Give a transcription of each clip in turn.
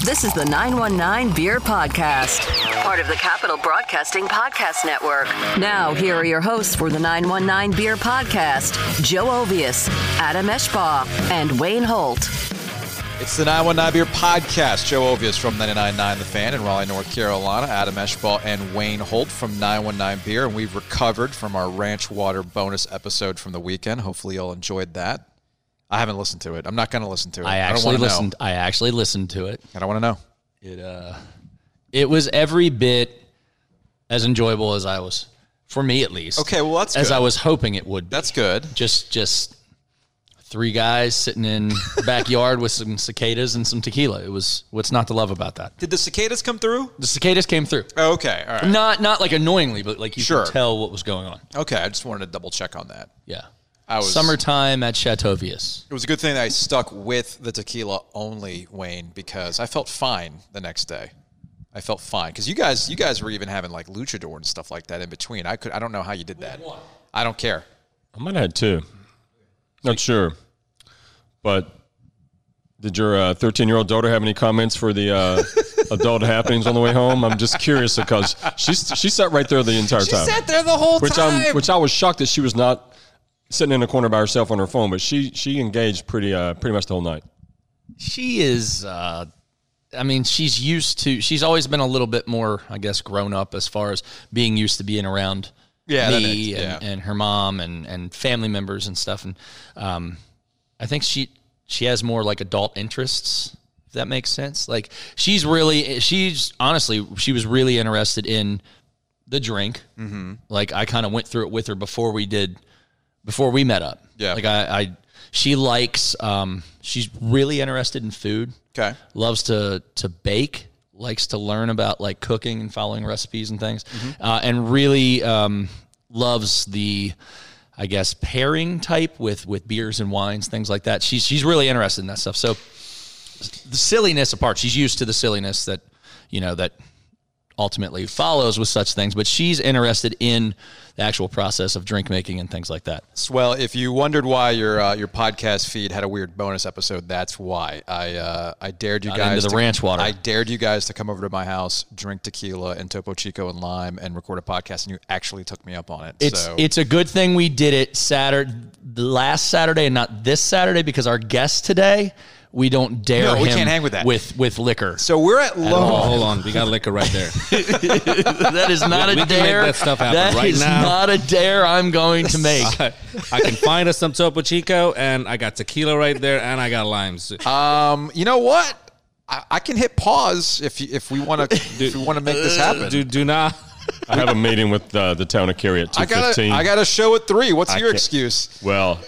This is the 919 Beer Podcast, part of the Capital Broadcasting Podcast Network. Now, here are your hosts for the 919 Beer Podcast, Joe Ovius, Adam Eschbaugh, and Wayne Holt. It's the 919 Beer Podcast. Joe Ovius from 99.9 The Fan in Raleigh, North Carolina. Adam Eschbaugh and Wayne Holt from 919 Beer. And we've recovered from our Ranch Water bonus episode from the weekend. Hopefully you all enjoyed that. I haven't listened to it. I'm not going to listen to it. I actually listened to it. I don't want to know. It was every bit as enjoyable as I was, for me at least. Okay, well, that's good. As I was hoping it would be. That's good. Just three guys sitting in the backyard with some cicadas and some tequila. It was what's not to love about that. Did the cicadas come through? The cicadas came through. Oh, okay, all right. Not like annoyingly, but like you could tell what was going on. Okay, I just wanted to double check on that. Yeah. Summertime at Chateauvius. It was a good thing that I stuck with the tequila only, Wayne, because I felt fine the next day. I felt fine because you guys were even having like luchador and stuff like that in between. I don't know how you did that. I don't care. I might have had two. Not sure. But did your 13-year-old daughter have any comments for the adult happenings on the way home? I'm just curious because she sat right there the entire time. She sat there the whole time. Which I was shocked that she was not sitting in a corner by herself on her phone, but she engaged pretty much the whole night. She is, she's always been a little bit more, I guess, grown up as far as being used to being around me and her mom and family members and stuff. And I think she has more like adult interests, if that makes sense. Like she was really interested in the drink. Mm-hmm. Like I kind of went through it with her before we met up. Yeah. Like she's really interested in food. Okay. Loves to bake, likes to learn about like cooking and following recipes and things. Mm-hmm. And really loves the, I guess, pairing type with beers and wines, things like that. She's really interested in that stuff. So the silliness apart, she's used to the silliness that, that ultimately follows with such things, but she's interested in the actual process of drink making and things like that. Well, if you wondered why your podcast feed had a weird bonus episode, that's why. I dared you guys into the ranch water. I dared you guys to come over to my house, drink tequila and Topo Chico and lime, and record a podcast, and you actually took me up on it. It's a good thing we did it last Saturday and not this Saturday, because our guest today, we don't dare him. We can't hang with that. With liquor. So we're at Lone. Hold on. We got liquor right there. That is not a dare. We can make that stuff happen right now. That is not a dare I'm going to make. I can find us some Topo Chico, and I got tequila right there, and I got limes. You know what? I can hit pause if we want to make this happen. Do not. I have a meeting with the town of Cary at 2:15. I got a show at 3. What's your excuse? Well,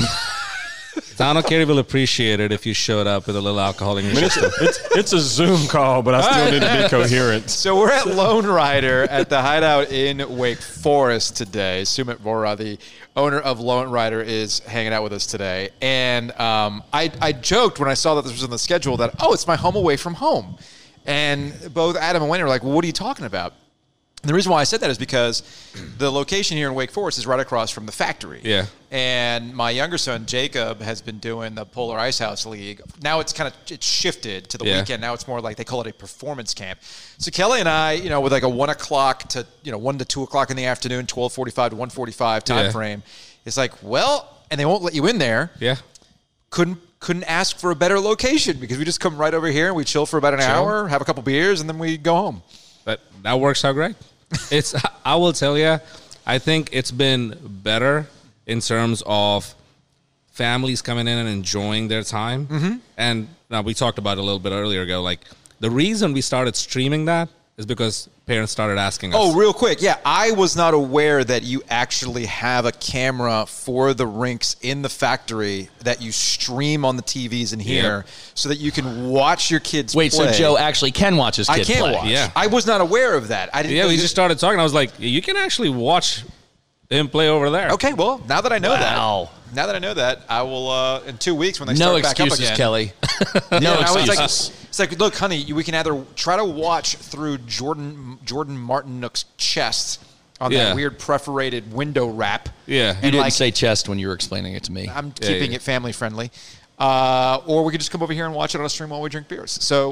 Town of Cary will appreciate it if you showed up with a little alcohol in your system. It's a Zoom call, but I still need to be coherent. So we're at Lone Rider at the Hideout in Wake Forest today. Sumit Vohra, the owner of Lone Rider, is hanging out with us today. And I joked when I saw that this was on the schedule that, it's my home away from home. And both Adam and Wayne were like, well, what are you talking about? And the reason why I said that is because the location here in Wake Forest is right across from the factory. Yeah. And my younger son, Jacob, has been doing the Polar Ice House League. Now it's shifted to the weekend. Now it's more like they call it a performance camp. So Kelly and I, with like a 1 o'clock to, 1 to 2 o'clock in the afternoon, 12:45 to 1:45 time frame, it's like, and they won't let you in there. Yeah. Couldn't ask for a better location because we just come right over here and we chill for about an hour, have a couple beers, and then we go home. That works out great. I will tell you, I think it's been better in terms of families coming in and enjoying their time. Mm-hmm. And now we talked about it a little bit earlier ago. Like the reason we started streaming that is because parents started asking us. Oh, real quick. Yeah, I was not aware that you actually have a camera for the rinks in the factory that you stream on the TVs in here so that you can watch your kids play. Wait, so Joe actually can watch his kids play? I can watch. Yeah. I was not aware of that. We just started talking. I was like, you can actually watch him play over there. Okay, well, now that I know that, I will, in 2 weeks when they start back up again. Kelly. No excuses. It's like, look, honey, we can either try to watch through Jordan Martinook's chest on that weird perforated window wrap. Yeah. You didn't say chest when you were explaining it to me. I'm keeping it family friendly. Or we could just come over here and watch it on a stream while we drink beers. So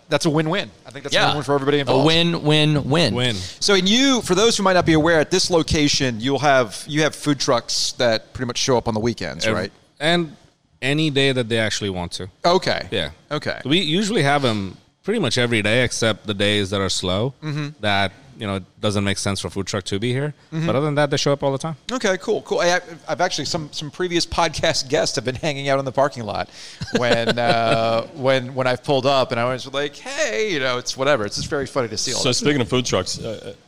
that's a win-win. I think that's a Yeah. win-win for everybody A involved. win-win-win. Win. So, for those who might not be aware, at this location, you have food trucks that pretty much show up on the weekends, right? And any day that they actually want to. Okay. Yeah. Okay. We usually have them pretty much every day except the days that are slow. That, it doesn't make sense for a food truck to be here. But other than that, they show up all the time. Okay, cool. I've actually some previous podcast guests have been hanging out in the parking lot when I've pulled up, and I was like, hey, it's whatever. It's just very funny to see all So this. speaking of food trucks,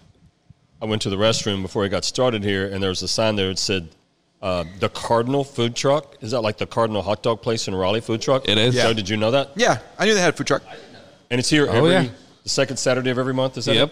I went to the restroom before I got started here, and there was a sign there that said, the Cardinal Food Truck. Is that like the Cardinal hot dog place in Raleigh food truck? It is. Joe, did you know that? Yeah, I knew they had a food truck. And it's here yeah. the second Saturday of every month, is that Yep. it?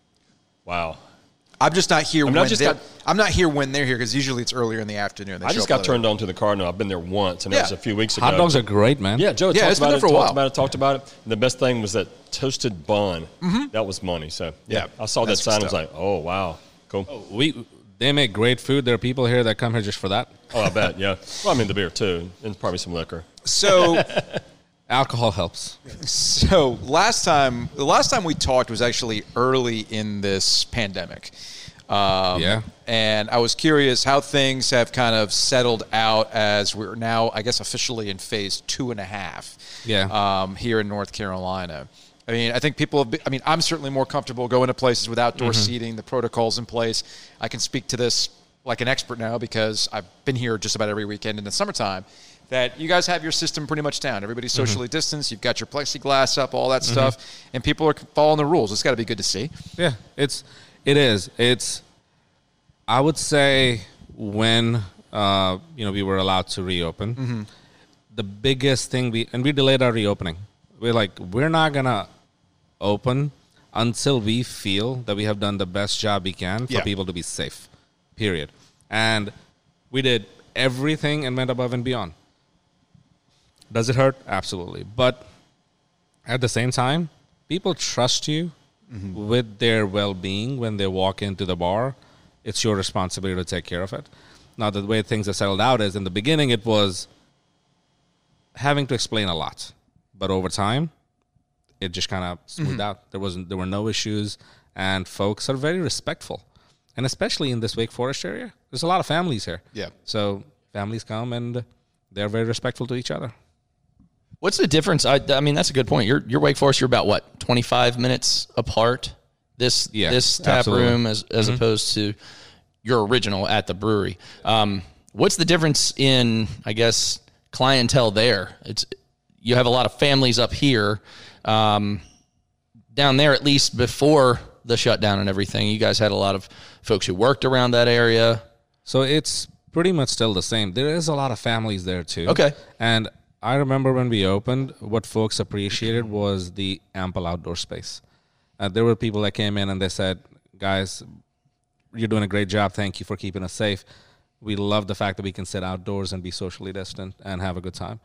Wow. I'm just not here I just got- I'm not here when they're here because usually it's earlier in the afternoon. They I show just up got later. turned on to the Cardinal. I've been there once, and it was Yeah. a few weeks ago. Hot dogs are great, man. Yeah, Joe Yeah, talked it's been about there it, for a while. talked about it. And the best thing was that toasted bun. That was money. So, Yeah, I saw that that's sign and good was stuff. like, oh, wow. Cool. They make great food. There are people here that come here just for that. Oh, I bet, yeah. Well, I mean, the beer, too, and probably some liquor. So Alcohol helps. the last time we talked was actually early in this pandemic. Yeah. And I was curious how things have kind of settled out as we're now, I guess, officially in phase 2.5. Yeah. Here in North Carolina. I mean, I think people have been, I'm certainly more comfortable going to places with outdoor seating, the protocols in place. I can speak to this like an expert now because I've been here just about every weekend in the summertime, that you guys have your system pretty much down. Everybody's socially distanced. You've got your plexiglass up, all that stuff, and people are following the rules. It's got to be good to see. Yeah, it is. It's, I would say when, we were allowed to reopen, the biggest thing we delayed our reopening. We're like, we're not going to open until we feel that we have done the best job we can for people to be safe, period. And we did everything and went above and beyond. Does it hurt? Absolutely. But at the same time, people trust you with their well-being when they walk into the bar. It's your responsibility to take care of it. Now, the way things have settled out is in the beginning, it was having to explain a lot. But over time, it just kind of smoothed out. There were no issues, and folks are very respectful. And especially in this Wake Forest area, there's a lot of families here. Yeah. So families come, and they're very respectful to each other. What's the difference? I mean, that's a good point. You're Wake Forest. You're about what, 25 minutes apart. This tap absolutely. room as opposed to your original at the brewery. What's the difference in, I guess, clientele there? You have a lot of families up here. Down there, at least before the shutdown and everything, you guys had a lot of folks who worked around that area. So it's pretty much still the same. There is a lot of families there too. Okay. And I remember when we opened, what folks appreciated was the ample outdoor space. There were people that came in and they said, guys, you're doing a great job. Thank you for keeping us safe. We love the fact that we can sit outdoors and be socially distant and have a good time.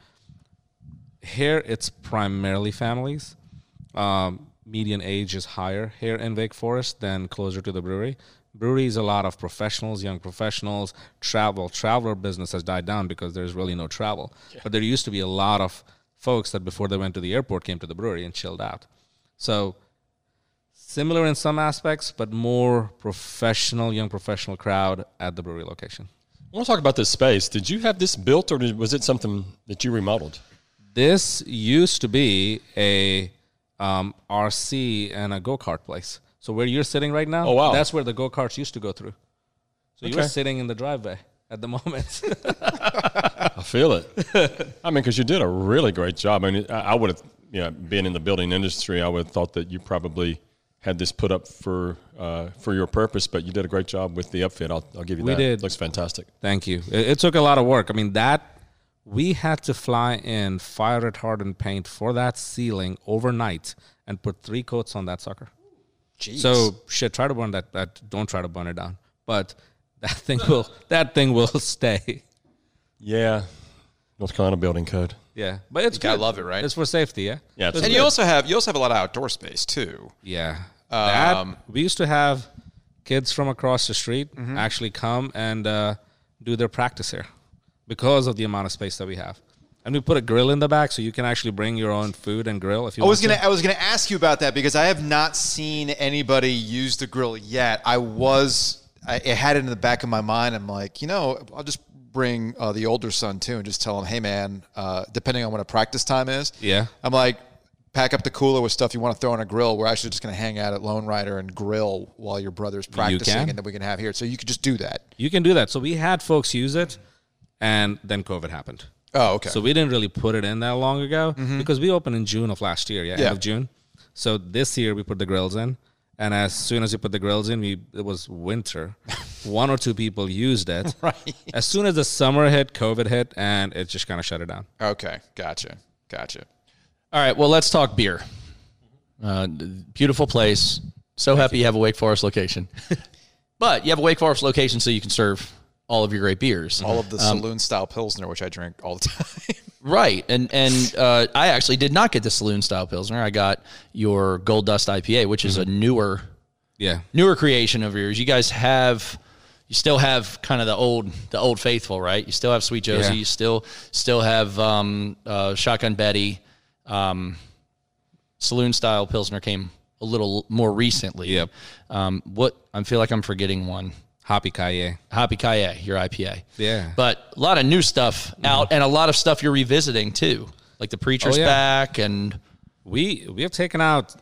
Here, it's primarily families. Median age is higher here in Wake Forest than closer to the brewery. Brewery is a lot of professionals, young professionals, traveler business has died down because there's really no travel. Yeah. But there used to be a lot of folks that before they went to the airport came to the brewery and chilled out. So similar in some aspects, but more young professional crowd at the brewery location. I want to talk about this space. Did you have this built, or was it something that you remodeled? This used to be a RC and a go-kart place. So where you're sitting right now, that's where the go-karts used to go through. So you were sitting in the driveway at the moment. I feel it. I mean, because you did a really great job. I mean, I would have, being in the building industry, I would have thought that you probably had this put up for your purpose, but you did a great job with the upfit. I'll give you that. We did. It looks fantastic. Thank you. It took a lot of work. I mean, we had to fly in fire-retardant paint for that ceiling overnight and put 3 coats on that sucker. Jeez. So try to burn that. Don't try to burn it down. But that thing will stay. Yeah, North Carolina building code. Yeah, but it's good. I love it, right? It's for safety. Yeah. Yeah, And you also have a lot of outdoor space too. Yeah. We used to have kids from across the street actually come and do their practice here because of the amount of space that we have. And we put a grill in the back, so you can actually bring your own food and grill if you want to. I was gonna ask you about that because I have not seen anybody use the grill yet. I had it in the back of my mind. I'm like, I'll just bring the older son too and just tell him, hey man, depending on what a practice time is. Yeah. I'm like, pack up the cooler with stuff you want to throw on a grill. We're actually just going to hang out at Lone Rider and grill while your brother's practicing, and then we can have here. So you could just do that. You can do that. So we had folks use it, and then COVID happened. Oh, okay. So we didn't really put it in that long ago because we opened in June of last year, end of June. So this year we put the grills in, and as soon as we put the grills in, it was winter. 1 or 2 people used it. Right. As soon as the summer hit, COVID hit, and it just kind of shut it down. Okay, gotcha. All right, well, let's talk beer. Beautiful place. So happy you have a Wake Forest location. But you have a Wake Forest location so you can serve all of your great beers. All of the saloon-style Pilsner, which I drink all the time. Right, and I actually did not get the saloon-style Pilsner. I got your Gold Dust IPA, which is a newer creation of yours. You guys you still have kind of the old faithful, right? You still have Sweet Josie. Yeah. You still have Shotgun Betty. Saloon style Pilsner came a little more recently. Yep. I feel like I'm forgetting one. Happy Kaye, your IPA. Yeah. But a lot of new stuff out and a lot of stuff you're revisiting too. Like the Preacher's back, and we have taken out.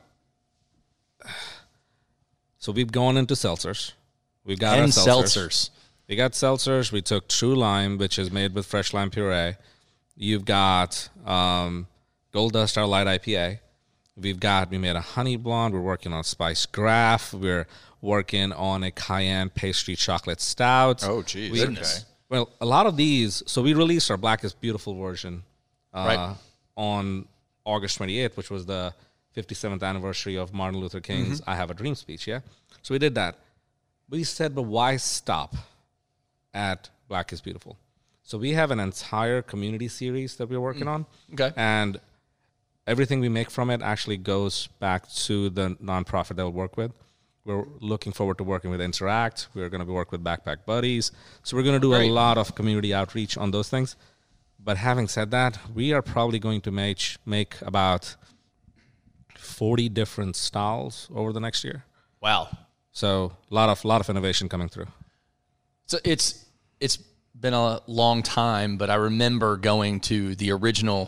So we've gone into seltzers. We've got our seltzers. We got seltzers. We took True Lime, which is made with fresh lime puree. You've got Gold Dust, our light IPA. We made a honey blonde. We're working on Spice Graph. We're working on a Cayenne pastry chocolate stout. Oh, geez. Okay. Well, a lot of these. So we released our Blackest Beautiful version on August 28th, which was the 57th anniversary of Martin Luther King's I Have a Dream speech. Yeah. So we did that. We said, but why stop at Black is Beautiful? So we have an entire community series that we're working on. Okay. And everything we make from it actually goes back to the nonprofit that we work with. We're looking forward to working with Interact. We're going to be working with Backpack Buddies. So we're going to do a lot of community outreach on those things. But having said that, we are probably going to make about 40 different styles over the next year. Wow. So a lot of innovation coming through. So it's been a long time, but I remember going to the original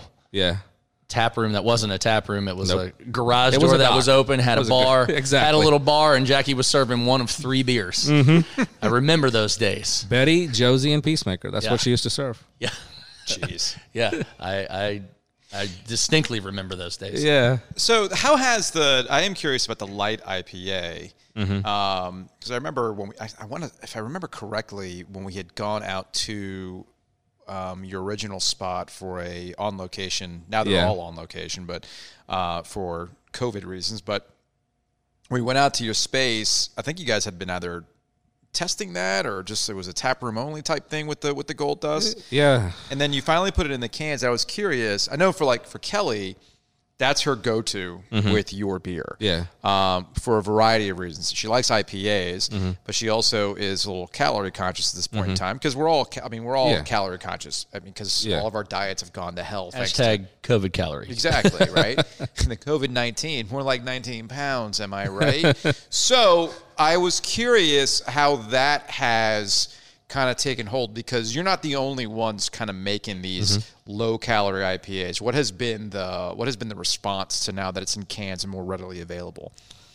tap room that wasn't a tap room. It was a garage door that was open, had a bar, had a little bar, and Jackie was serving one of 3 beers. I remember those days. Betty, Josie, and Peacemaker. That's what she used to serve. Yeah. Jeez. Yeah. I distinctly remember those days. Yeah. So how has I am curious about the light IPA. Because I remember if I remember correctly, when we had gone out to your original spot for a on location. Now they're all on location, but for COVID reasons. But we went out to your space. I think you guys had been either testing that or just it was a tap room only type thing with the Gold Dust. Yeah. And then you finally put it in the cans. I was curious. I know for Kelly, that's her go-to with your beer. Yeah. For a variety of reasons. She likes IPAs, but she also is a little calorie conscious at this point in time because we're all calorie conscious. I mean, because all of our diets have gone to hell. Hashtag COVID calories. Exactly, right? And the COVID-19, more like 19 pounds, am I right? So I was curious how that has kind of taken hold because you're not the only ones kind of making these low calorie IPAs. What has been the response to now that it's in cans and more readily available?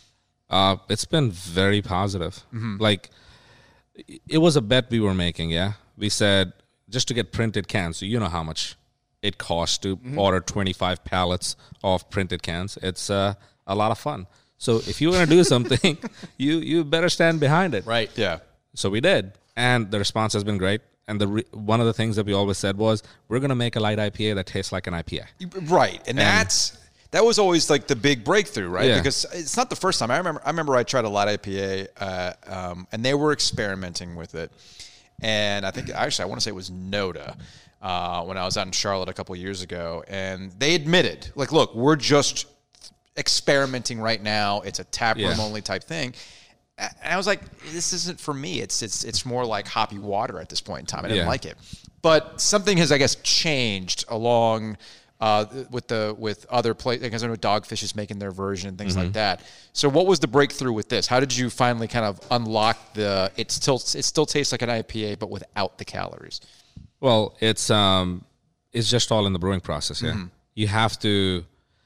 It's been very positive. Like it was a bet we were making. Yeah, we said just to get printed cans. So you know how much it costs to order 25 pallets of printed cans. It's a lot of fun. So if you're going to do something, you better stand behind it. Right. Yeah. So we did. And the response has been great. And one of the things that we always said was, we're going to make a light IPA that tastes like an IPA. Right. And that was always like the big breakthrough, right? Yeah. Because it's not the first time. I remember I tried a light IPA, and they were experimenting with it. And I think, actually, I want to say it was Noda when I was out in Charlotte a couple of years ago. And they admitted, like, look, we're just experimenting right now. It's a tap room only type thing. And I was like, this isn't for me. It's more like hoppy water at this point in time. I didn't like it. But something has, I guess, changed along with other places. Because I know Dogfish is making their version and things like that. So what was the breakthrough with this? How did you finally kind of unlock it still tastes like an IPA, but without the calories? Well, it's just all in the brewing process. Yeah, you have to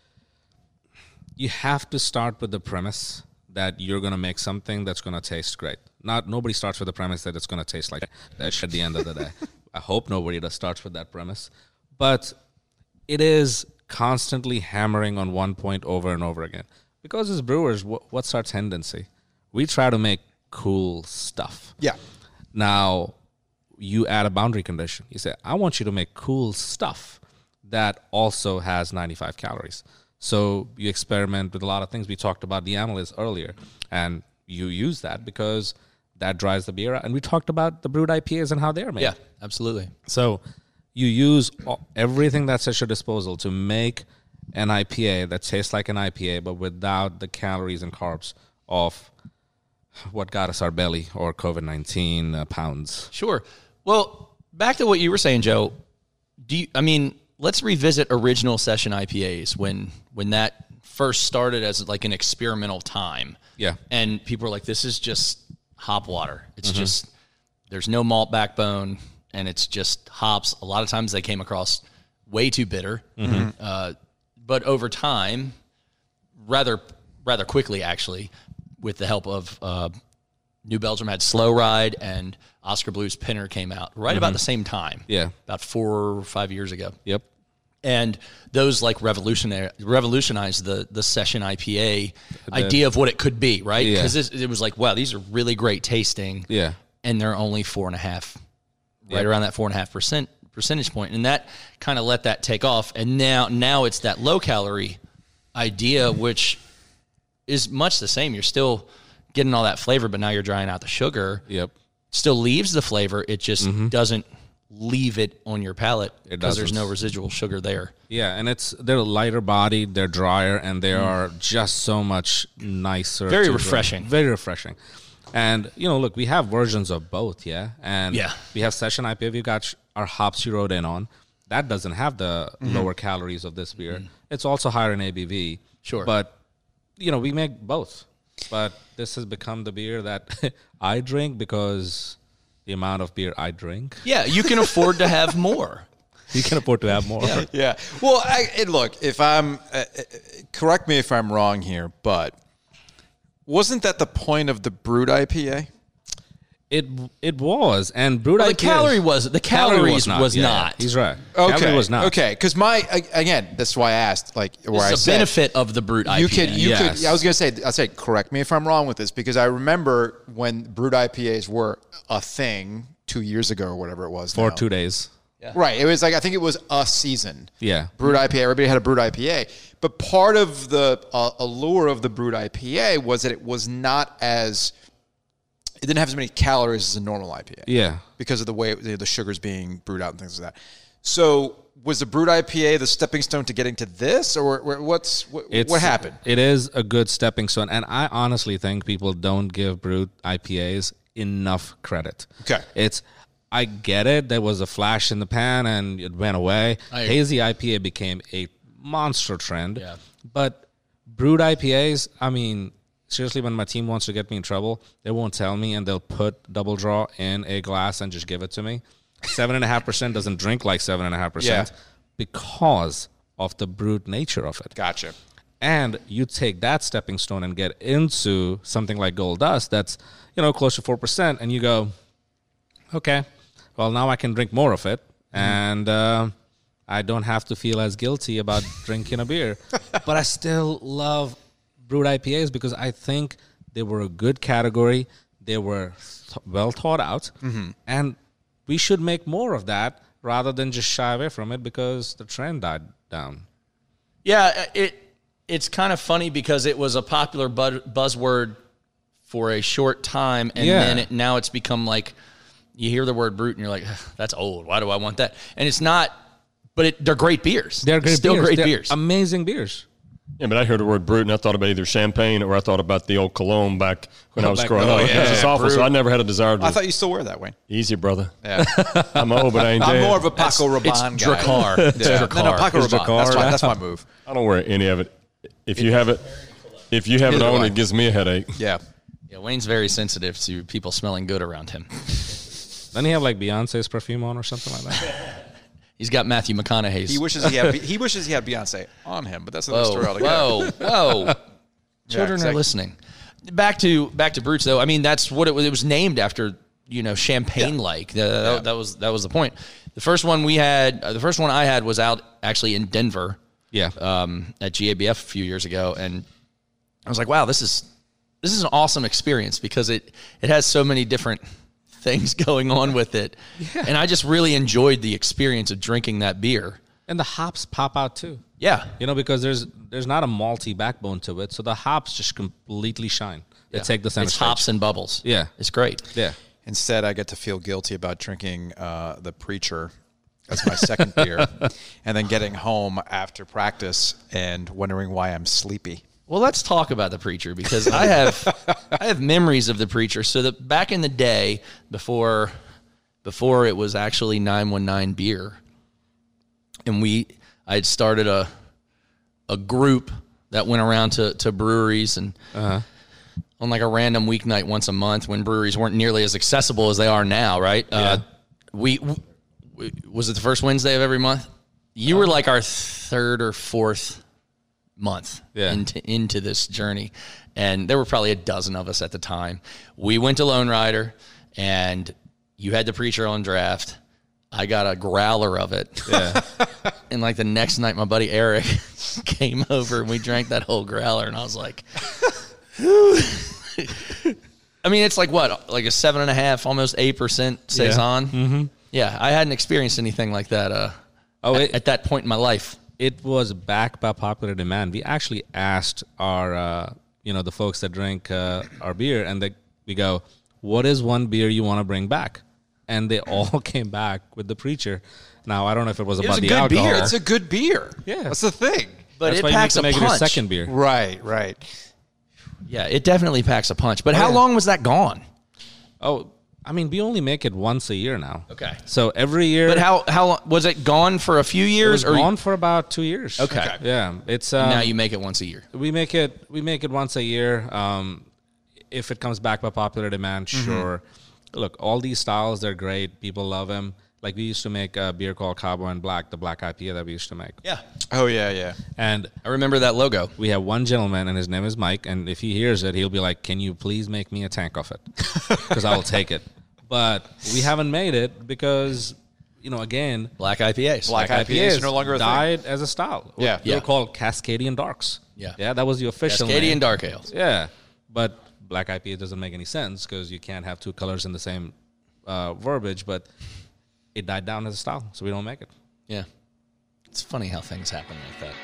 start with the premise that you're going to make something that's going to taste great. Nobody starts with the premise that it's going to taste like that at the end of the day. I hope nobody starts with that premise, but it is constantly hammering on one point over and over again. Because as brewers, what's our tendency? We try to make cool stuff. Yeah. Now, you add a boundary condition. You say, I want you to make cool stuff that also has 95 calories. So you experiment with a lot of things. We talked about the amylase earlier, and you use that because that dries the beer out. And we talked about the brewed IPAs and how they're made. Yeah, absolutely. So you use everything that's at your disposal to make an IPA that tastes like an IPA, but without the calories and carbs of what got us our belly or COVID-19 pounds. Sure. Well, back to what you were saying, Joe. Let's revisit original session IPAs when that first started as like an experimental time. Yeah. And people were like, this is just hop water. It's just, there's no malt backbone, and it's just hops. A lot of times they came across way too bitter. But over time, rather quickly, actually, with the help of New Belgium had Slow Ride, and Oscar Blues Pinner came out right about the same time. Yeah. About 4 or 5 years ago. Yep. And those like revolutionized the session IPA idea of what it could be, right? Yeah. Because it was like, wow, these are really great tasting. Yeah. And they're only 4.5, right around that 4.5% percentage point. And that kind of let that take off. And now it's that low calorie idea, which is much the same. You're still getting all that flavor, but now you're drying out the sugar. Yep. Still leaves the flavor. It just doesn't leave it on your palate because there's no residual sugar there. Yeah, and they're lighter bodied, they're drier, and they are just so much nicer. Very refreshing. Very refreshing. And, look, we have versions of both, yeah? And we have session IPA. We've got our hops you wrote in on. That doesn't have the lower calories of this beer. It's also higher in ABV. Sure. But, we make both. But this has become the beer that I drink because the amount of beer I drink. Yeah, you can afford to have more. You can afford to have more. Yeah. Well, look, if I'm correct me if I'm wrong here, but wasn't that the point of the brewed IPA? It was, and brewed IPA. The calories was not. He's right. Okay. Calorie was not. Okay. Because that's why I asked. It's the benefit of the brewed IPA. You could. I was going to say. Correct me if I'm wrong with this, because I remember when brewed IPAs were a thing 2 years ago or whatever it was. For 2 days. Yeah. Right. It was like, I think it was a season. Yeah. Brewed IPA. Everybody had a brewed IPA. But part of the allure of the brewed IPA was that it was not as. It didn't have as many calories as a normal IPA. Yeah. Because of the way the sugar's being brewed out and things like that. So was the brewed IPA the stepping stone to getting to this, or what happened? It is a good stepping stone, and I honestly think people don't give brewed IPAs enough credit. Okay. I get it. There was a flash in the pan and it went away. Hazy IPA became a monster trend. Yeah. But brewed IPAs, seriously, when my team wants to get me in trouble, they won't tell me, and they'll put Double Draw in a glass and just give it to me. 7.5% doesn't drink like 7.5% because of the brewed nature of it. Gotcha. And you take that stepping stone and get into something like Gold Dust that's, close to 4%, and you go, okay, well, now I can drink more of it, and I don't have to feel as guilty about drinking a beer. But I still love brewed IPAs because I think they were a good category. They were well thought out, and we should make more of that rather than just shy away from it because the trend died down. Yeah, it's kind of funny because it was a popular buzzword for a short time, and then now it's become like you hear the word brute and you're like, that's old. Why do I want that? And it's not, but they're great beers. They're great beers. Beers. Amazing beers. Yeah, but I heard the word brute, and I thought about either champagne or I thought about the old cologne back when I was growing up. yeah, It's just awful, brute. so I never had a desire to. I thought you still wear that, Wayne. Easy, brother. Yeah. I'm old, but I ain't I'm dead. more of a Paco Rabanne It's guy. Dracar. It's Yeah. Dracar. No, Paco It's Rabanne. Dracar. That's my move. I don't wear any of it. If you have it Neither do on, I. it gives me a headache. Yeah. Yeah, Wayne's very sensitive to people smelling good around him. Doesn't he have like Beyonce's perfume on or something like that? He's got Matthew McConaughey's. He wishes he had Beyonce on him, but that's another story altogether. Whoa. Children exactly. are listening. Back to Brutes though. I mean, that's what it was. It was named after, champagne like. That was the point. The first one I had was out actually in Denver. Yeah. At GABF a few years ago, and I was like, wow, this is an awesome experience because it has so many different things going on with it. Yeah. And I just really enjoyed the experience of drinking that beer. And the hops pop out too. Yeah. Because there's not a malty backbone to it, so the hops just completely shine. They take the center It's stage. hops and bubbles. Yeah. It's great. Yeah. Instead, I get to feel guilty about drinking the Preacher as my second beer, and then getting home after practice and wondering why I'm sleepy. Well, let's talk about the Preacher because I have memories of the Preacher. So that back in the day, before it was actually 919 beer, and I had started a group that went around to breweries and on like a random weeknight once a month when breweries weren't nearly as accessible as they are now, right? Yeah. We was it the first Wednesday of every month? You were like our third or fourth month into this journey, and there were probably a dozen of us at the time. We went to Lone Rider, and you had the Preacher on draft. I got a growler of it. Yeah. And like the next night, my buddy Eric came over and we drank that whole growler, and I was like, I mean, it's like what, like a 7.5, almost 8% saison. Mm-hmm. Yeah, I hadn't experienced anything like that. At that point in my life, It was back by popular demand. We actually asked our, the folks that drink our beer, and we go, "What is one beer you want to bring back?" And they all came back with the Preacher. Now I don't know if it was about the alcohol. beer. It's a good beer. Yeah. That's the thing. but That's it why you need packs to a make it your punch. second beer. Right. Yeah, it definitely packs a punch. But how long was that gone? Oh, I mean, we only make it once a year now. Okay. So every year. But how long was it gone for a few It years? was gone for about 2 years. Okay. Yeah, it's Now you make it once a year. we make it once a year. If it comes back by popular demand, sure. Look, all these styles, they're great. People love them. Like we used to make a beer called Cowboy and Black, the black IPA that we used to make. Yeah. Oh yeah. And I remember that logo. we have one gentleman, and his name is Mike. And if he hears it, he'll be like, "Can you please make me a tank of it? Because I will take it." But we haven't made it because, again, Black IPAs. Black IPAs are no longer a thing. died as a style. Yeah. They were Yeah. called Cascadian Darks. Yeah. Yeah, that was the official Cascadian name. Dark Ales. Yeah, but Black IPA doesn't make any sense because you can't have two colors in the same verbiage. But it died down as a style, so we don't make it. Yeah. It's funny how things happen like that.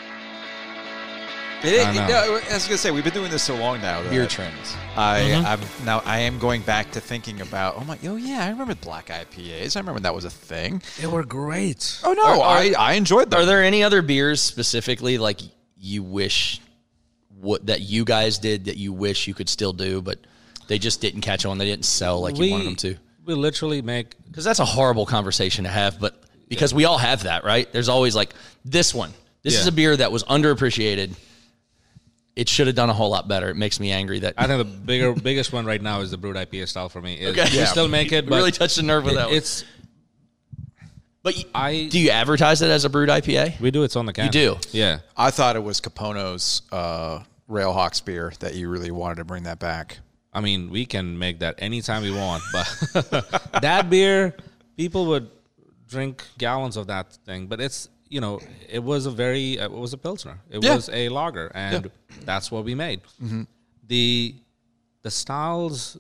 I was gonna say we've been doing this so long now. Beer That trends. I am going back to thinking about. I remember black IPAs. I remember that was a thing. They were great. Oh no, I enjoyed them. Are there any other beers specifically like you wish that you guys did that you wish you could still do, but they just didn't catch on? They didn't sell like you wanted them to? We literally make. Because that's a horrible conversation to have, but because we all have that, right? There's always like this one. This is a beer that was underappreciated. It should have done a whole lot better. It makes me angry that I think the biggest one right now is the brewed IPA style for me. Okay. We Yeah. still make it, We but really touched the nerve with that one. It's But I- do you advertise it as a brewed IPA? we do. It's on the can. You do? Yeah. I thought it was Capono's Railhawks beer that you really wanted to bring that back. I mean, we can make that anytime we want, but that beer, people would drink gallons of that thing. But it's, it was it was a Pilsner. It was a lager, and that's what we made. Mm-hmm. The styles,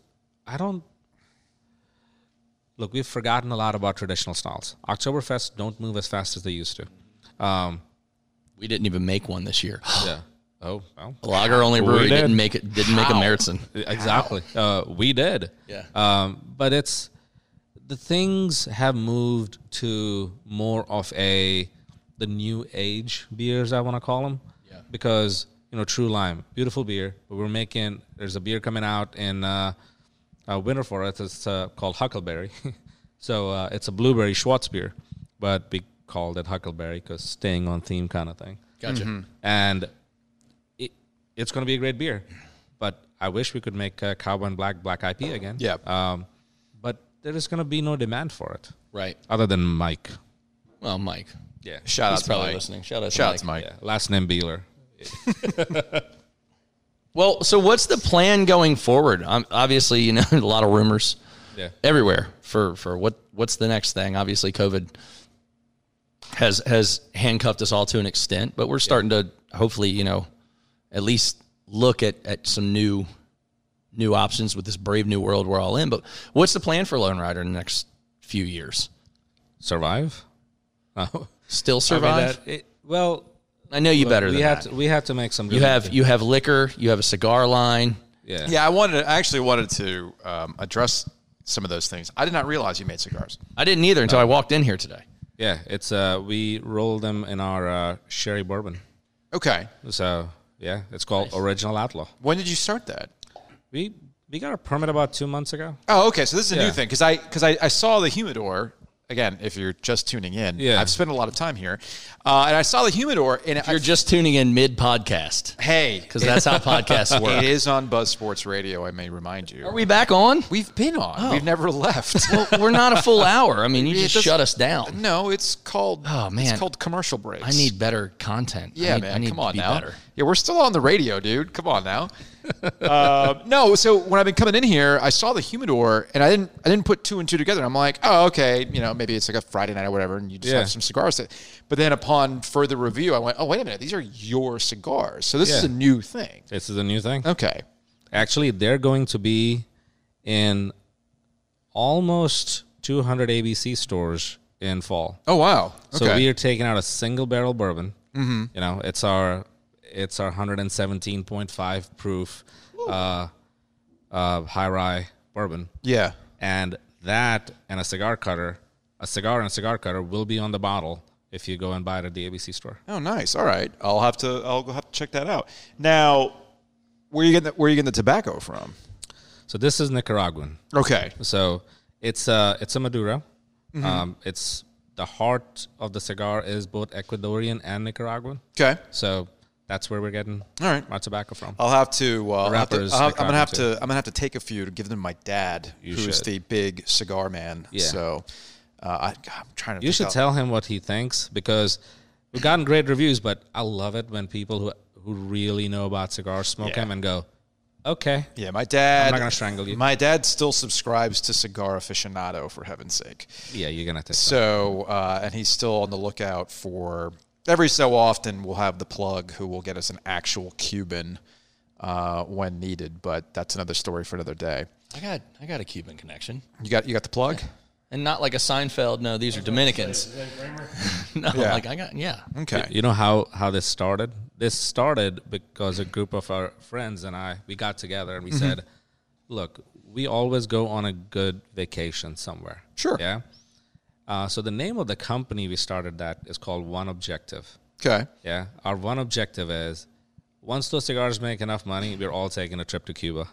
look, we've forgotten a lot about traditional styles. Oktoberfest don't move as fast as they used to. We didn't even make one this year. Yeah. Oh, well. A lager only We brewery did. didn't make a Meritzen. Exactly. We did. Yeah. But the things have moved to more of the new age beers, I want to call them. Yeah. because, True Lime, beautiful beer. But there's a beer coming out in winter for us. It's called Huckleberry. So it's a blueberry Schwartz beer, but we called it Huckleberry because staying on theme kind of thing. Gotcha. And it's going to be a great beer. But I wish we could make Cowboy and Black IPA again. Yeah. But there is going to be no demand for it. Right. Other than Mike. Well, Mike. Yeah. Shout out He's to probably Mike. listening. Shout out to Mike. Yeah. Last name Beeler. Well, so what's the plan going forward? Obviously, a lot of rumors everywhere for what's the next thing. Obviously, COVID has handcuffed us all to an extent, but we're starting to hopefully, at least look at some new options with this brave new world we're all in. But what's the plan for Lone Rider in the next few years? Survive? Oh. Still survive? I know you better than that. We have to make some. You have liquor. You have a cigar line. Yeah. Yeah, I actually wanted to address some of those things. I did not realize you made cigars. I didn't either until I walked in here today. Yeah, it's we roll them in our sherry bourbon. Okay. So yeah, it's called Original Outlaw. When did you start that? We got a permit about 2 months ago. Oh, okay. So this is a new Yeah. thing because I saw the humidor. Again, if you're just tuning in, I've spent a lot of time here, and I saw the humidor. And If you're just tuning in mid-podcast, hey, because that's how podcasts work. It is on Buzz Sports Radio. I may remind you. Are we back on? We've been on. We've never left. Well, we're not a full hour. I mean, you just shut us down. No, it's called. Oh, man. It's called commercial breaks. I need better content. Yeah, I need come on to be now. better. Yeah, we're still on the radio, dude. Come on now. No, so when I've been coming in here, I saw the humidor, and I didn't put two and two together. I'm like, oh, okay, maybe it's like a Friday night or whatever, and you just have some cigars. But then upon further review, I went, oh, wait a minute, these are your cigars. So this is a new thing. This is a new thing. Okay. Actually, they're going to be in almost 200 ABC stores in fall. Oh, wow. Okay. So we are taking out a single barrel bourbon. Mm-hmm. It's our 117.5 proof high rye bourbon. Yeah. And that and a cigar and a cigar cutter will be on the bottle if you go and buy it at the ABC store. Oh, nice. All right. I'll have to check that out. Now, where are you getting the tobacco from? So this is Nicaraguan. Okay. So it's a Maduro. It's the heart of the cigar is both Ecuadorian and Nicaraguan. Okay. So that's where we're getting our tobacco from. I'll have to. I'm gonna have too. to take a few to give them to my dad, who's the big cigar man. Yeah. So I'm trying to. You should tell him what he thinks because we've gotten great reviews, but I love it when people who really know about cigars smoke them and go, okay. Yeah, my dad. I'm not gonna strangle you. My dad still subscribes to Cigar Aficionado, for heaven's sake. Yeah, you're gonna take So, and he's still on the lookout for. Every so often, we'll have the plug who will get us an actual Cuban when needed, but that's another story for another day. I got a Cuban connection. You got the plug? And not like a Seinfeld. No, these are Dominicans. No, Okay. You know how this started? This started because a group of our friends and we got together and we said, look, we always go on a good vacation somewhere. Sure. Yeah. So the name of the company we started that is called One Objective. Okay. Yeah. Our one objective is once those cigars make enough money, we're all taking a trip to Cuba.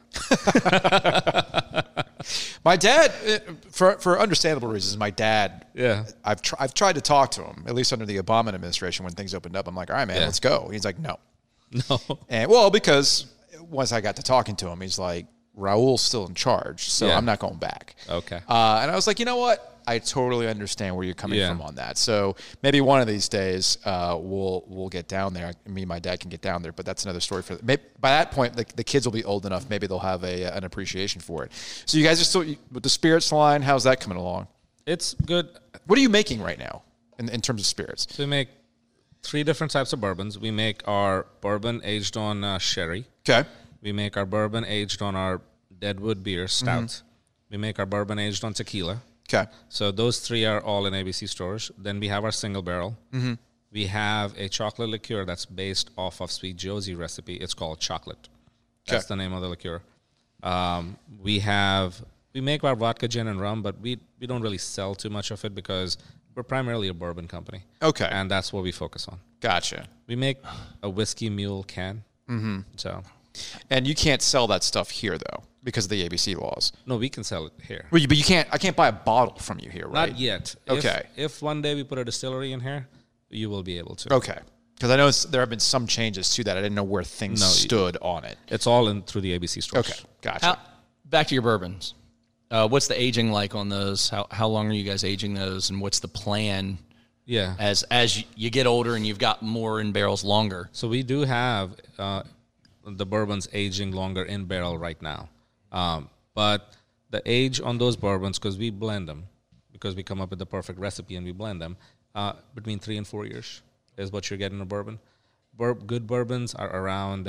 My dad, for understandable reasons, my dad. Yeah. I've tried to talk to him, at least under the Obama administration when things opened up. I'm like, all right, man, let's go. He's like, no. And because once I got to talking to him, he's like, Raul's still in charge, so I'm not going back. Okay. And I was like, you know what? I totally understand where you're coming from on that. So maybe one of these days we'll get down there. Me and my dad can get down there, but that's another story for. Maybe by that point, the kids will be old enough. Maybe they'll have an appreciation for it. So you guys are still with the spirits line. How's that coming along? It's good. What are you making right now in terms of spirits? So we make 3 different types of bourbons. We make our bourbon aged on sherry. Okay. We make our bourbon aged on our Deadwood beer stout. We make our bourbon aged on tequila. Okay. So those 3 are all in ABC stores. Then we have our single barrel. We have a chocolate liqueur that's based off of Sweet Josie recipe. It's called Chocolate. That's the name of the liqueur. We make our vodka, gin, and rum, but we don't really sell too much of it because we're primarily a bourbon company. Okay. And that's what we focus on. Gotcha. We make a whiskey mule can. Mm-hmm. So, And you can't sell that stuff here, though, because of the ABC laws. no, we can sell it here. But you can't. I can't buy a bottle from you here, right? Not yet. Okay. If one day we put a distillery in here, you will be able to. Okay. Because I know there have been some changes to that. I didn't know where things stood on it. It's all in through the ABC stores. Okay. Gotcha. Back to your bourbons. What's the aging like on those? How long are you guys aging those, and what's the plan Yeah. as you get older and you've got more in barrels longer? So we do have the bourbons aging longer in barrel right now. But the age on those bourbons, because we blend them, because we come up with the perfect recipe and we blend them, between 3 and 4 years is what you're getting in a bourbon. Good bourbons are around...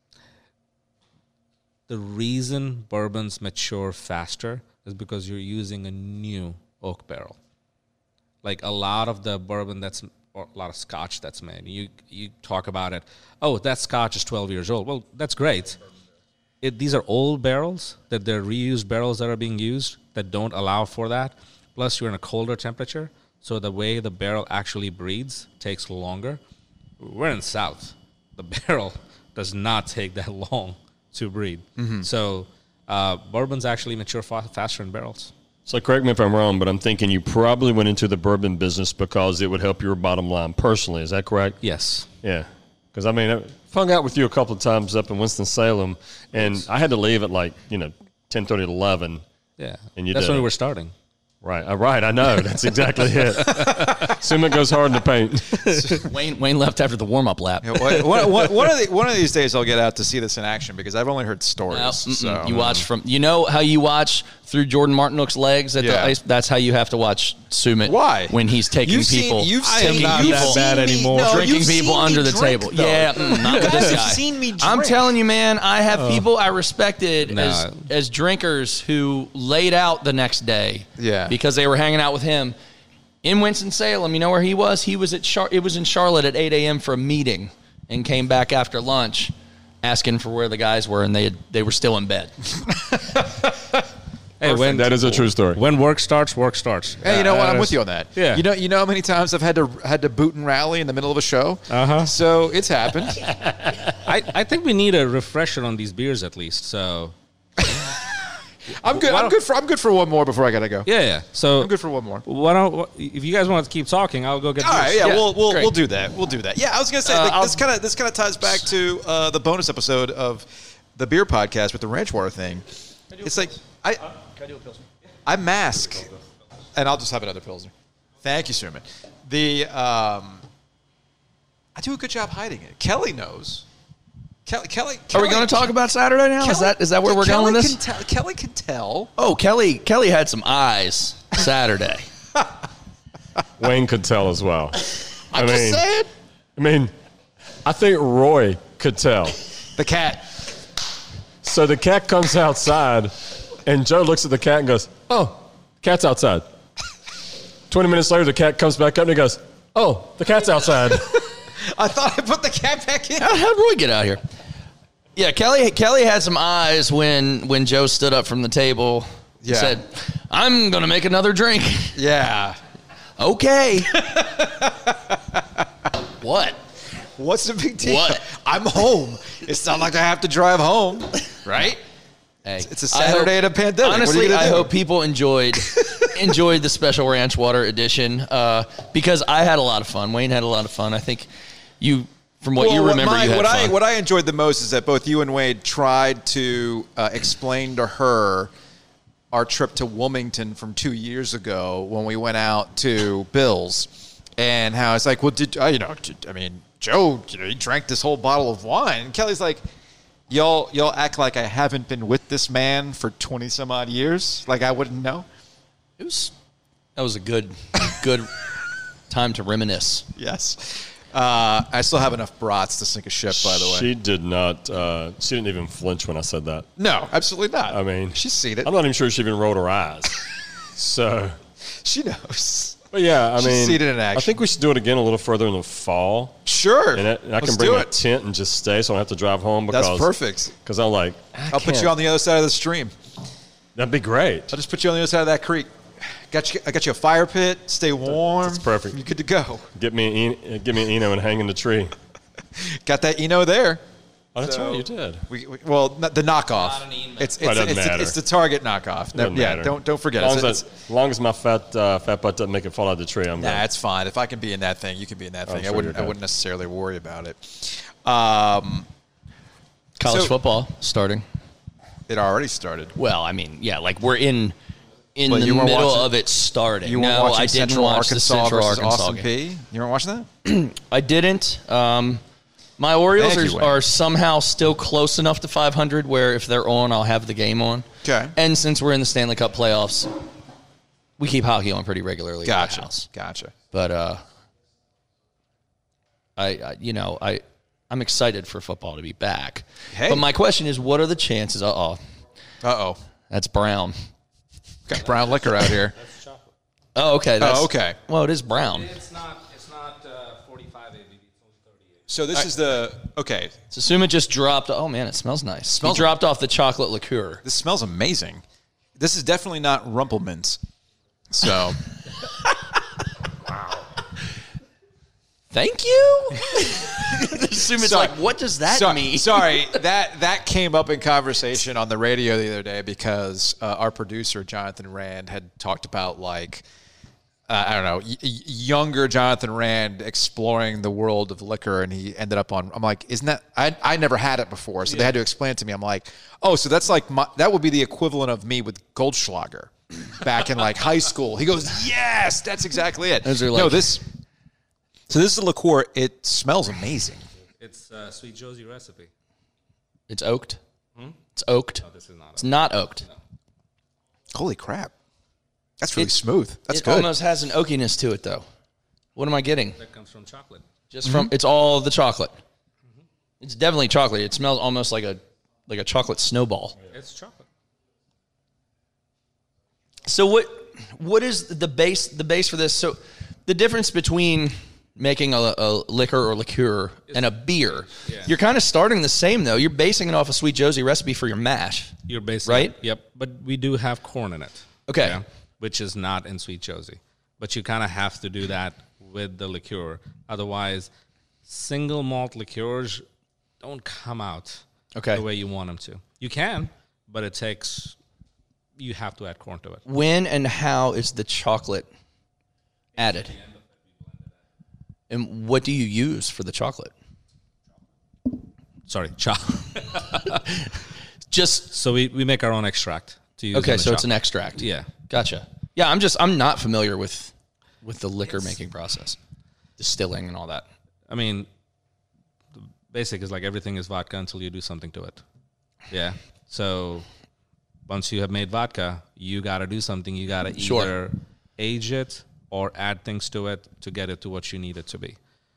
the reason bourbons mature faster is because you're using a new oak barrel. Like a lot of the bourbon or a lot of scotch that's made, you talk about it, oh, that scotch is 12 years old. Well, that's great. These are old barrels, that they're reused barrels that are being used that don't allow for that. Plus, you're in a colder temperature, so the way the barrel actually breeds takes longer. We're in the South. The barrel does not take that long to breed. Mm-hmm. So bourbons actually mature faster in barrels. So correct me if I'm wrong, but I'm thinking you probably went into the bourbon business because it would help your bottom line personally. Is that correct? Yes. Yeah. Because, I mean, I've hung out with you a couple of times up in Winston-Salem, and I had to leave at 10:30 to 11. Yeah. And you That's did when it. we were starting. Right. I know. That's exactly it. Summit goes hard in the paint. Wayne left after the warm-up lap. One of these days I'll get out to see this in action because I've only heard stories. No, so. You watch you know how you watch through Jordan Martinook's legs at the ice? That's how you have to watch Sumit. Why? When he's taking people. You've taking seen people, that bad anymore. Drinking people under the table. Though. Yeah, not with this You've guy. seen me drink. I'm telling you, man, I have people I respected as drinkers who laid out the next day because they were hanging out with him. In Winston-Salem, you know where he was? He was it was in Charlotte at 8 a.m. for a meeting and came back after lunch asking for where the guys were, and they were still in bed. Hey, That is a true story. When work starts, work starts. Hey, you know what? I'm with you on that. Yeah. You know how many times I've had to boot and rally in the middle of a show? Uh-huh. So it's happened. I think we need a refresher on these beers at least. So I'm good. I'm good for one more before I gotta go. yeah. So I'm good for one more. If you guys want to keep talking, I'll go get. All right, beers. yeah, Yeah, we'll do that. We'll do that. Yeah, I was gonna say this kind of ties back to the bonus episode of the beer podcast with the ranch water thing. It's like I mask, and I'll just have another Pilsner. Thank you, Sherman. I do a good job hiding it. Kelly knows. Kelly. Are we going to talk about Saturday now? Is that where we're going with this? Kelly can tell. Oh, Kelly had some eyes Saturday. Wayne could tell as well. I'm just saying. I think Roy could tell. The cat. So the cat comes outside, and Joe looks at the cat and goes, "Oh, cat's outside." 20 minutes later, the cat comes back up and he goes, "Oh, the cat's outside." I thought I put the cat back in. How'd Roy get out here? Yeah, Kelly had some eyes when Joe stood up from the table. Yeah. Said, "I'm going to make another drink." Yeah. Okay. What? What's the big deal? What? I'm home. It's not like I have to drive home, right? Hey, It's a Saturday at a pandemic. Honestly, what are you gonna I do? hope people enjoyed the Special Ranch Water edition because I had a lot of fun. Wayne had a lot of fun. I think you, from what you remember, you had fun. What I enjoyed the most is that both you and Wade tried to explain to her our trip to Wilmington from 2 years ago when we went out to Bill's, and how it's like, well, Joe, he drank this whole bottle of wine. And Kelly's like, y'all act like I haven't been with this man for 20 some odd years, like I wouldn't know. That was a good time to reminisce. Yes. I still have enough brats to sink a ship, by the way. She did not. She didn't even flinch when I said that. No, absolutely not. I mean, she's seen it. I'm not even sure she even rolled her eyes. So, She knows. but yeah, She's seen it in action. I think we should do it again a little further in the fall. Sure. And I Let's can bring do my it. tent and just stay, so I don't have to drive home. Because That's perfect. Because I'm like, I'll put you on the other side of the stream. That'd be great. I'll just put you on the other side of that creek. I got you a fire pit. Stay warm. That's perfect. You're good to go. Get me an Eno and hang in the tree. Got that Eno there. Oh, that's right, you did. Well, the knockoff. Not an Eno. It's doesn't matter. it's the Target knockoff. Doesn't Yeah, matter. don't forget. As long as my fat butt doesn't make it fall out of the tree, I'm good. Nah, it's fine. If I can be in that thing, you can be in that thing. sure I you're wouldn't good. necessarily worry about it. College So- football starting. It already started. Well, I mean, yeah, like we're in Well, the you weren't middle watching- of it starting. You weren't No, watching I didn't Central watch Arkansas the Central versus Arkansas Austin game. P. You weren't watching that? I didn't. My Orioles Thank you, Wayne. are somehow still close enough to 500 where if they're on, I'll have the game on. Okay. And since we're in the Stanley Cup playoffs, we keep hockey on pretty regularly at the house. Gotcha. But I'm excited for football to be back. Hey. But my question is, what are the chances? Uh-oh. That's brown. Got brown liquor out here. Oh, okay. That's, okay. Well, it is brown. It's not 45 ABV. It's only 38. So this is the okay. So assume it just dropped. Oh man, it smells nice. Smells- He dropped off the chocolate liqueur. This smells amazing. This is definitely not Rumpelmans. So Thank you. Assume it's Sorry. like, what does that mean? Sorry, that came up in conversation on the radio the other day because our producer Jonathan Rand had talked about like I don't know younger Jonathan Rand exploring the world of liquor, and he ended up on. I'm like, isn't that I never had it before, so they had to explain it to me. I'm like, oh, so that's like that would be the equivalent of me with Goldschlager back in like high school. He goes, yes, that's exactly it. Those are No, like- this. So this is a liqueur. It smells amazing. It's Sweet Josie recipe. It's oaked. It's oaked. No, this is not. It's not oaked. Holy crap. That's really It- smooth. That's it good. almost has an oakiness to it, though. What am I getting? That comes from chocolate. Just from it's all the chocolate. It's definitely chocolate. It smells almost like a chocolate snowball. It's chocolate. So what is the base for this? So the difference between making a liquor or liqueur and a beer, you're kind of starting the same though. You're basing it off a Sweet Josie recipe for your mash. You're basically Right? Yep. But we do have corn in it. Okay. Which is not in Sweet Josie. But you kind of have to do that with the liqueur. Otherwise, single malt liqueurs don't come out Okay. the way you want them to. You can, but you have to add corn to it. When and how is the chocolate added? And what do you use for the chocolate? Sorry, chocolate. Just So we make our own extract to use. okay. in the So it's an chocolate. extract. Yeah. Gotcha. Yeah, I'm not familiar with the liquor making process, distilling and all that. I mean, the basic is like everything is vodka until you do something to it. Yeah. So once you have made vodka, you got to do something. You got to Sure. either age it or add things to it to get it to what you need it to be.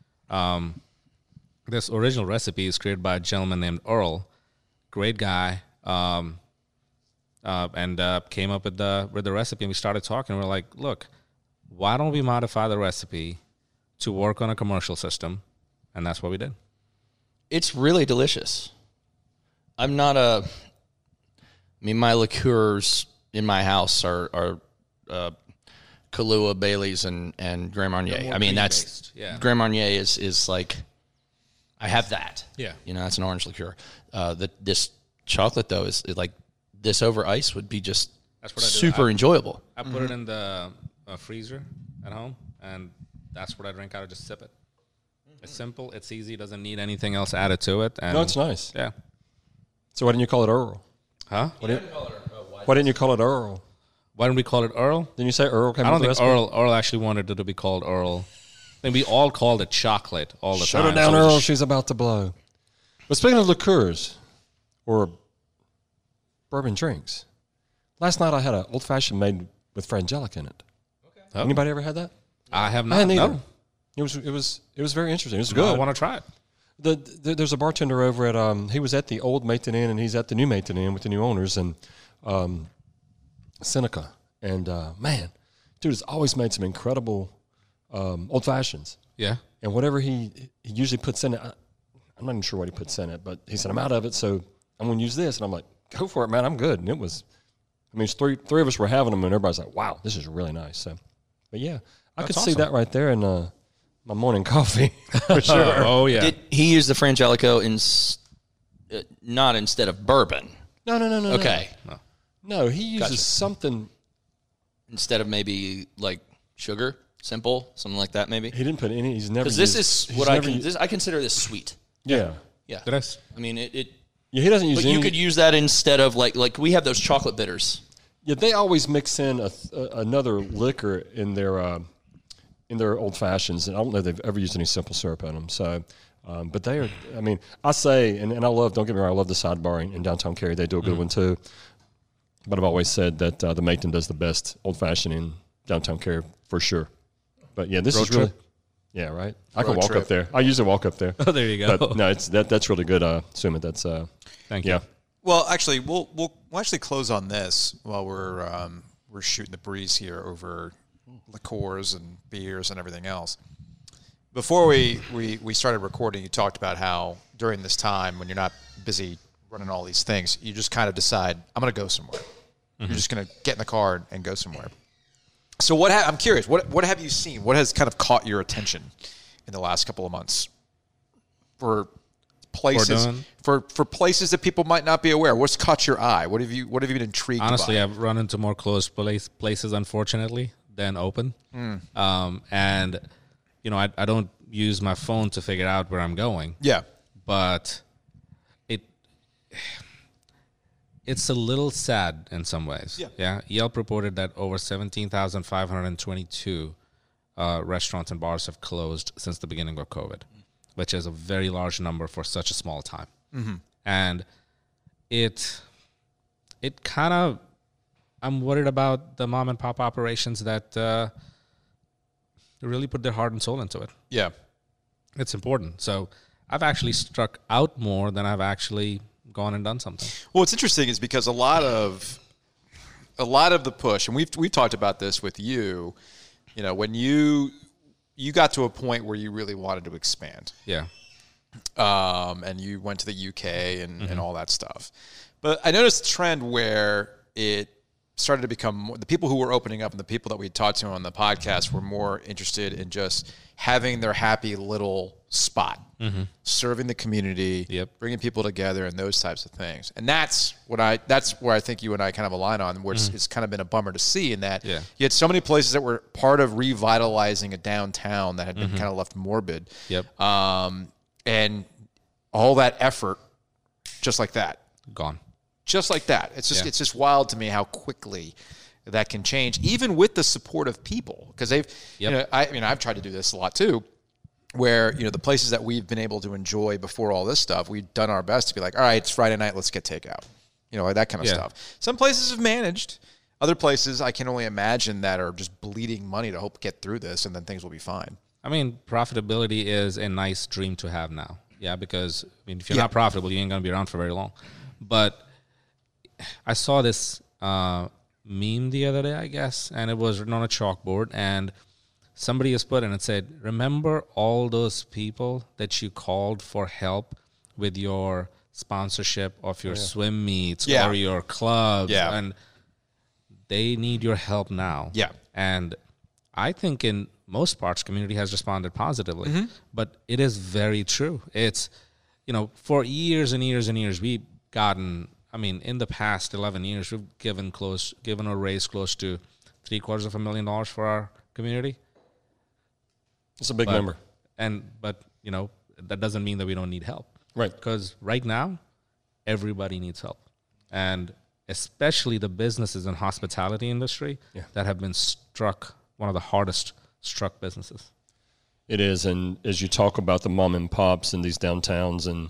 This original recipe is created by a gentleman named Earl, great guy, and came up with the recipe. And we started talking. We're like, look, why don't we modify the recipe to work on a commercial system? And that's what we did. It's really delicious. I mean, my liqueurs in my house are Kahlua, Bailey's, and Grand Marnier. more I mean, that's cream-based, yeah. Grand Marnier is like I have that. Yeah. You know, that's an orange liqueur. This chocolate though is like this over ice would be just That's what I do. super enjoyable. I put it in the freezer at home, and that's what I drink out of. Just sip it. It's simple. It's easy. It doesn't need anything else added to it. And No, it's nice. Yeah. So why didn't you call it Earl? Huh? Why didn't you call it Earl? Why didn't we call it Earl? Didn't you say Earl came I up don't with think the recipe? Earl actually wanted it to be called Earl. I think we all called it chocolate all the Shut time. her down, So Earl. it's- She's about to blow. But speaking of liqueurs or bourbon drinks, last night I had an old fashioned made with frangelic in it. Oh. Anybody ever had that? I have I not. hadn't either. No. It was very interesting. It was I good. want to try it. There's a bartender over at he was at the old Mayton Inn and he's at the new Mayton Inn with the new owners and Seneca and man, dude has always made some incredible old fashions. Yeah. And whatever he usually puts in it, I'm not even sure what he puts in it, but he said I'm out of it, so I'm going to use this. And I'm like, go for it, man. I'm good. And it was I mean, three of us were having them, and everybody's like, "Wow, this is really nice." So, but yeah, I could see that right there in my morning coffee for sure. Oh yeah. Did he use the Frangelico not instead of bourbon? No. Okay. No, he uses something. Instead of maybe like sugar, simple, something like that maybe? He didn't put any. He's never. Because this is what I consider this sweet. Yeah. Yeah. Did I s- I mean, it Yeah, he doesn't use but any. you could use that instead of like we have those chocolate bitters. Yeah, they always mix in another liquor in their old fashions, and I don't know if they've ever used any simple syrup in them. So, but they are. I mean, I say, and I love. Don't get me wrong, I love the Sidebar in downtown Cary. They do a good one too. But I've always said that the Macon does the best old fashioned in downtown Cary for sure. But yeah, this Road is really. trip. Yeah, right. I can Road walk trip. up there. I usually walk up there. Oh, there you go. But no, that's really good. Sumit, that's Thank you. yeah. Well, actually, we'll actually close on this while we're shooting the breeze here over liqueurs and beers and everything else. Before we started recording, you talked about how during this time when you're not busy running all these things, you just kind of decide, I'm going to go somewhere. You're just going to get in the car and go somewhere. So I'm curious, what have you seen? What has kind of caught your attention in the last couple of months for places for places that people might not be aware? What's caught your eye? What have you been intrigued Honestly, by? I've run into more closed places, unfortunately, than open. And, you know, I don't use my phone to figure out where I'm going. Yeah. But it's a little sad in some ways. Yeah. Yelp reported that over 17,522 restaurants and bars have closed since the beginning of COVID, which is a very large number for such a small time. And it kind of, I'm worried about the mom and pop operations that really put their heart and soul into it. Yeah. It's important. So I've actually struck out more than I've actually gone and done something. Well, what's interesting is because a lot of the push, and we've talked about this with you, you know, when you got to a point where you really wanted to expand. Yeah. And you went to the UK and all that stuff. But I noticed a trend where it started to become the people who were opening up and the people that we talked to on the podcast were more interested in just having their happy little spot, serving the community, bringing people together and those types of things. And that's where I think you and I kind of align on, where it's kind of been a bummer to see in that you had so many places that were part of revitalizing a downtown that had been kind of left morbid. And all that effort, just like that. Gone. Just like that. It's just wild to me how quickly that can change, even with the support of people. Because they've, I've tried to do this a lot too, where, you know, the places that we've been able to enjoy before all this stuff, we've done our best to be like, all right, it's Friday night, let's get takeout. You know, that kind of stuff. Some places have managed. Other places I can only imagine that are just bleeding money to hope get through this and then things will be fine. I mean, profitability is a nice dream to have now. Yeah, because, I mean, if you're not profitable, you ain't going to be around for very long. But I saw this meme the other day, I guess, and it was written on a chalkboard, and somebody has put in and said, remember all those people that you called for help with your sponsorship of your swim meets or your clubs, and they need your help now. Yeah. And I think in most parts, community has responded positively, but it is very true. It's, you know, for years and years and years, we've gotten, I mean, in the past 11 years, we've given or raised close to $750,000 for our community. It's a big number. But, you know, that doesn't mean that we don't need help. Right. Because right now, everybody needs help. And especially the businesses and hospitality industry that have been one of the hardest struck businesses. It is. And as you talk about the mom and pops in these downtowns and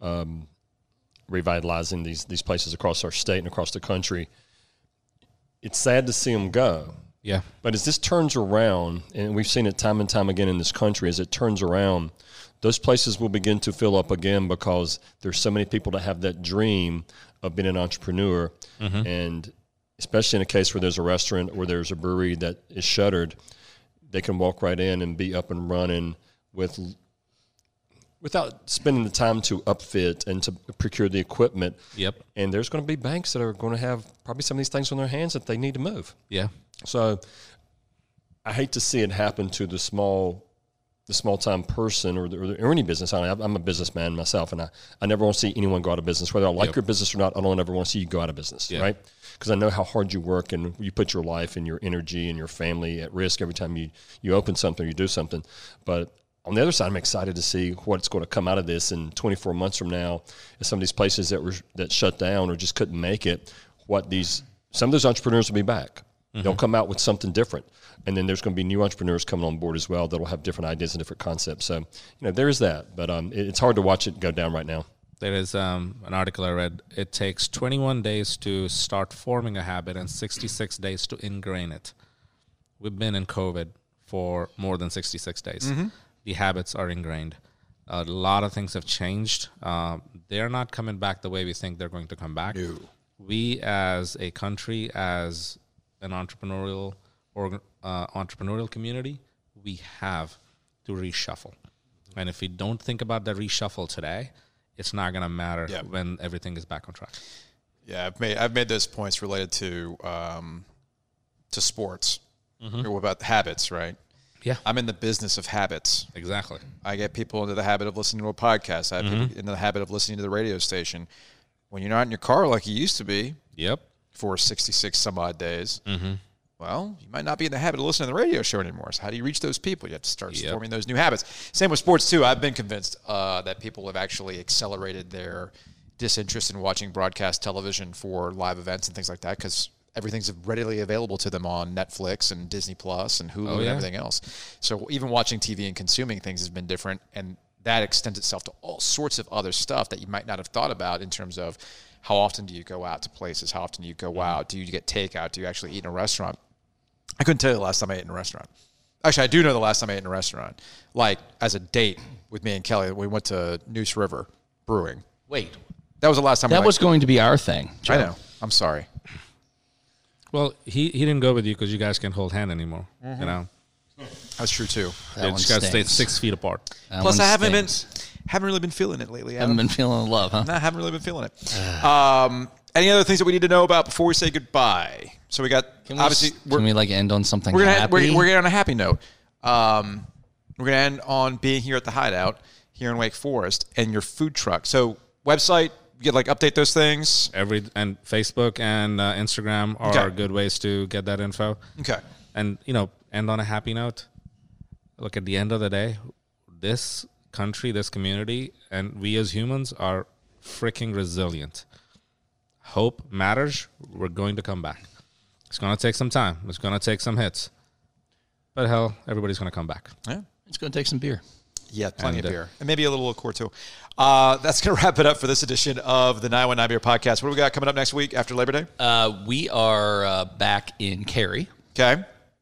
revitalizing these places across our state and across the country, it's sad to see them go. Yeah. But as this turns around, and we've seen it time and time again in this country, as it turns around, those places will begin to fill up again because there's so many people that have that dream of being an entrepreneur. And especially in a case where there's a restaurant or there's a brewery that is shuttered, they can walk right in and be up and running with without spending the time to upfit and to procure the equipment. Yep. And there's going to be banks that are going to have probably some of these things on their hands that they need to move. Yeah. So I hate to see it happen to the small time person or any business. I'm a businessman myself, and I never want to see anyone go out of business. Whether I like your business or not, I don't ever want to see you go out of business, right? Because I know how hard you work and you put your life and your energy and your family at risk every time you open something or you do something. But on the other side, I'm excited to see what's going to come out of this in 24 months from now. If some of these places that shut down or just couldn't make it, some of those entrepreneurs will be back. Mm-hmm. They'll come out with something different. And then there's going to be new entrepreneurs coming on board as well that will have different ideas and different concepts. So, there is that. But it's hard to watch it go down right now. There is an article I read. It takes 21 days to start forming a habit and 66 days to ingrain it. We've been in COVID for more than 66 days. Mm-hmm. The habits are ingrained. A lot of things have changed. They're not coming back the way we think they're going to come back. No. We as a country, as an entrepreneurial community, we have to reshuffle. And if we don't think about the reshuffle today, it's not going to matter when everything is back on track. Yeah, I've made those points related to sports, or about habits, right? Yeah. I'm in the business of habits. Exactly. I get people into the habit of listening to a podcast. I have people into the habit of listening to the radio station. When you're not in your car like you used to be for 66 some odd days, well, you might not be in the habit of listening to the radio show anymore. So how do you reach those people? You have to start forming those new habits. Same with sports, too. I've been convinced that people have actually accelerated their disinterest in watching broadcast television for live events and things like that because everything's readily available to them on Netflix and Disney Plus and Hulu and everything else. So even watching TV and consuming things has been different, and that extends itself to all sorts of other stuff that you might not have thought about in terms of how often do you go out to places? How often do you go out? Do you get takeout? Do you actually eat in a restaurant? I couldn't tell you the last time I ate in a restaurant. Actually, I do know the last time I ate in a restaurant. Like, as a date with me and Kelly, we went to Neuse River Brewing. Wait. That was the last time That was going to be our thing, Joe. I know. I'm sorry. Well, he didn't go with you because you guys can't hold hand anymore. That's true, too. You just got to stay 6 feet apart. Plus, I haven't really been feeling it lately. Haven't been feeling the love, huh? No, I haven't really been feeling it. Any other things that we need to know about before we say goodbye? So we got, can we end on something happy? We're going to end on a happy note. We're going to end on being here at the Hideout here in Wake Forest and your food truck. So website, you get update those things? And Facebook and Instagram are good ways to get that info. Okay. And, end on a happy note. Look, at the end of the day, this country, this community, and we as humans are freaking resilient. Hope matters. We're going to come back. It's going to take some time. It's going to take some hits. But hell, everybody's going to come back. Yeah. It's going to take some beer. Yeah, plenty of beer. And maybe a little liqueur, too. That's going to wrap it up for this edition of the 919 Beer Podcast. What do we got coming up next week after Labor Day? We are back in Cary. Okay.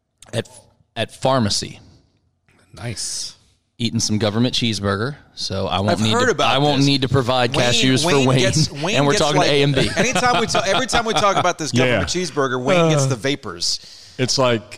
At Pharmacy. Nice. Eating some government cheeseburger, so I won't I've need to provide cashews for Wayne. And we're talking to A and B. Every time we talk about this government cheeseburger, Wayne gets the vapors. It's like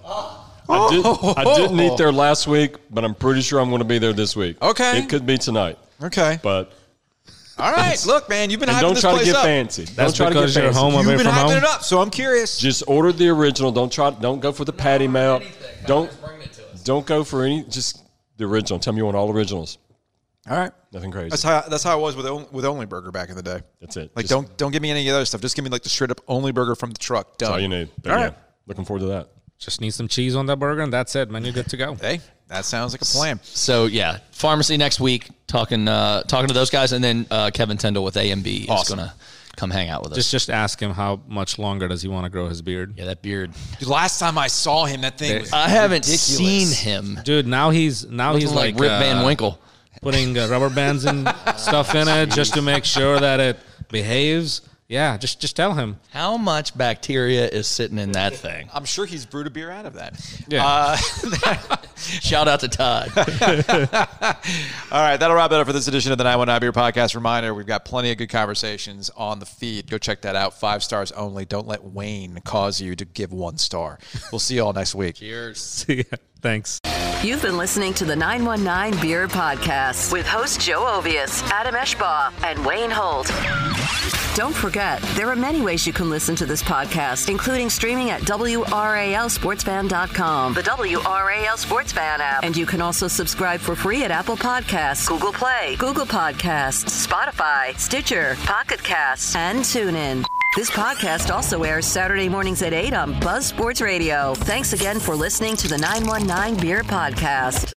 I didn't eat there last week, but I'm pretty sure I'm going to be there this week. Okay, it could be tonight. Okay, but all right. Look, man, you've been hyping this place up. Don't try to get fancy. That's because you're home away from home. You've been hyping it up, so I'm curious. Just order the original. Don't go for the patty melt. Don't go for any. Just the original. Tell me you want all originals. All right. Nothing crazy. That's how it was with Only Burger back in the day. That's it. Don't give me any of the other stuff. Just give me the straight up Only Burger from the truck. Done. That's all you need. But all right. Looking forward to that. Just need some cheese on that burger, and that's it, man. You're good to go. Hey, that sounds like a plan. So yeah, Pharmacy next week. Talking to those guys, and then Kevin Tyndall with AMB is going to come hang out with us. Just ask him how much longer does he want to grow his beard? Yeah, that beard. Dude, last time I saw him, that thing was I haven't ridiculous. seen him. Dude, now he's like Rip Van Winkle. Putting rubber bands and stuff in it just to make sure that it behaves. Yeah, just tell him. How much bacteria is sitting in that thing? I'm sure he's brewed a beer out of that. Yeah. Shout out to Todd. All right, that'll wrap it up for this edition of the 919 Beer Podcast. Reminder, we've got plenty of good conversations on the feed. Go check that out. 5 stars only. Don't let Wayne cause you to give 1 star. We'll see you all next week. Cheers. See ya. Thanks. You've been listening to the 919 Beer Podcast with host Joe Ovius, Adam Eschbaugh, and Wayne Holt. Don't forget, there are many ways you can listen to this podcast, including streaming at WRALSportsFan.com, the WRAL Sports Fan app, and you can also subscribe for free at Apple Podcasts, Google Play, Google Podcasts, Spotify, Stitcher, Pocket Casts, and TuneIn. This podcast also airs Saturday mornings at 8 on Buzz Sports Radio. Thanks again for listening to the 919 Beer Podcast.